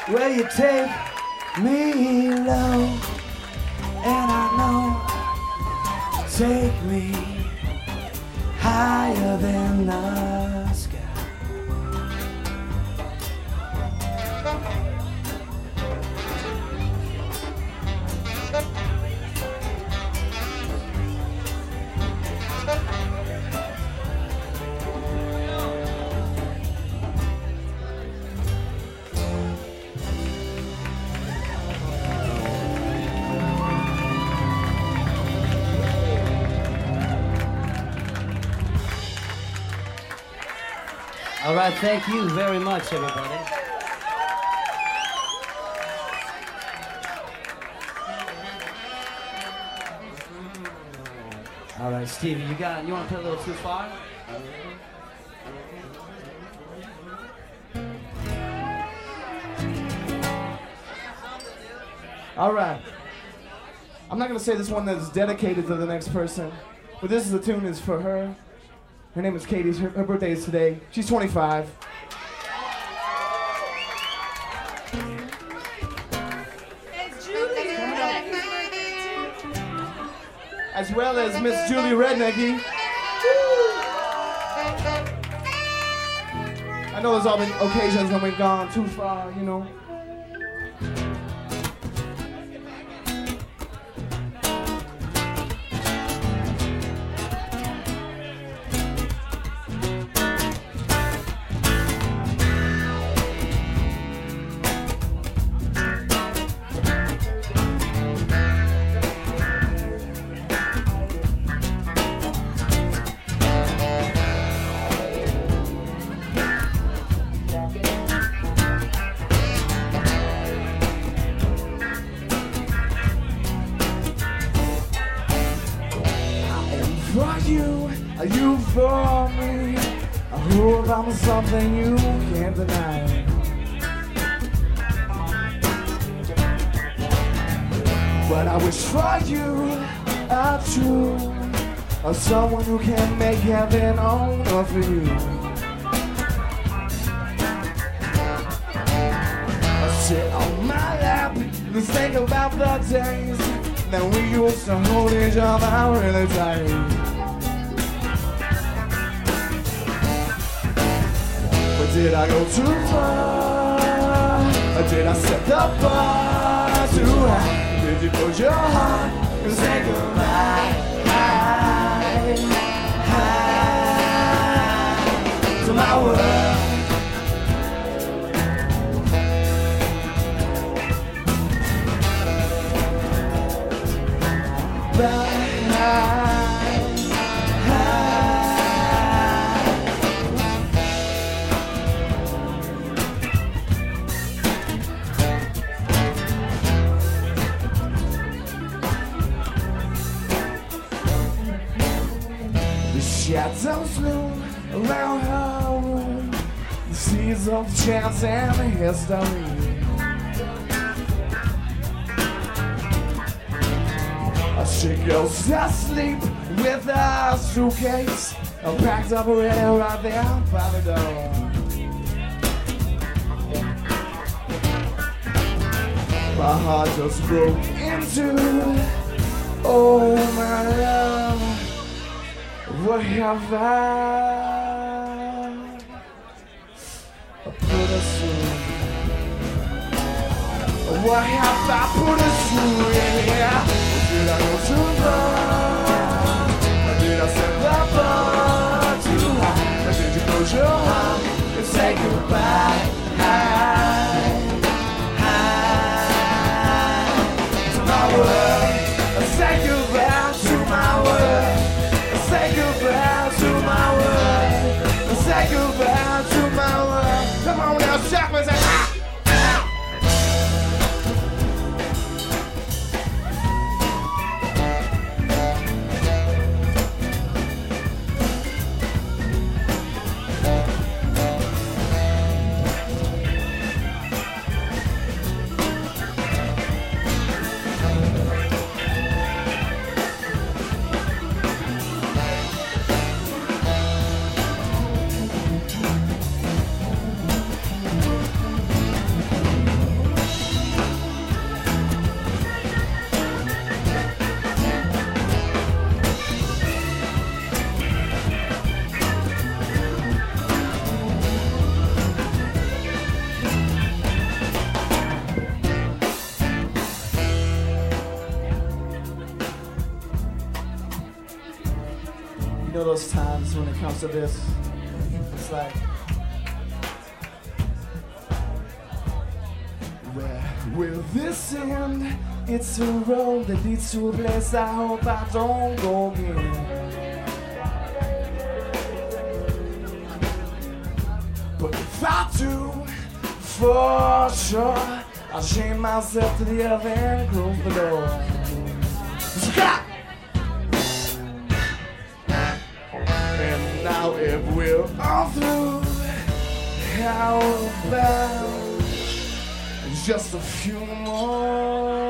Well, you take me low, and I know, take me higher than the sky. All right, thank you very much, everybody. All right, Stevie, you want to play a little Too Far? All right. I'm not gonna say this one that's dedicated to the next person, but this is the tune is for her. Her name is Katie. Her birthday is today. She's 25. It's Julie. As well as Miss Julie Rednecky. I know there's all been occasions when we've gone too far, you know. You for me, I hope I'm something you can't deny. But I wish for you a true, someone who can make heaven on earth for you. I sit on my lap and think about the days that we used to hold each other really tight. Did I go too far? Or did I set the bar too high? Did you close your heart and say goodbye? To my world. Shadows loom around her room, the seeds of chance and history. She goes to sleep with a suitcase, packed up already right there by the door. My heart just broke into, oh my love. What have I put us through? What have I put us through? Yeah. Did I go too far? Or did I set the bar too high? Or did you close your heart and say goodbye? To my world, say goodbye to my world. Say goodbye to my world. Say goodbye to my world. Come on now, Shackman, say ah! know those times when it comes to this, it's like, where will this end? It's a road that leads to a place I hope I don't go again. But if I do, for sure, I'll chain myself to the other end and close the door. And now if we're all through, how about just a few more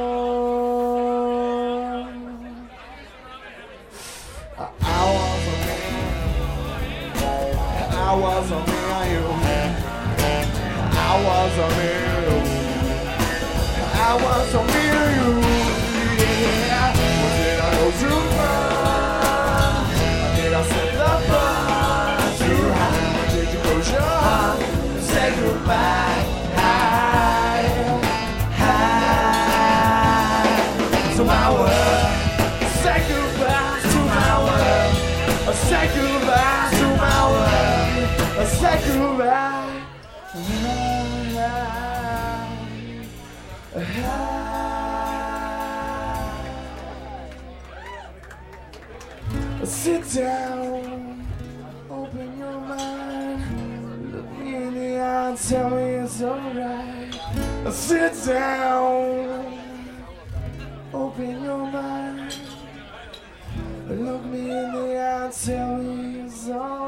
hours of me, hours of me and you, hours of me, hours of me and you. Yeah. Did I go too far? Did I set the bar too high? Did you close your heart and say goodbye? To my world, say goodbye to my world. Say goodbye to my world. Say goodbye. Sit down, open your mind, look me in the eye and tell me it's alright. Sit down, open your mind, look me in the eye and tell me it's alright.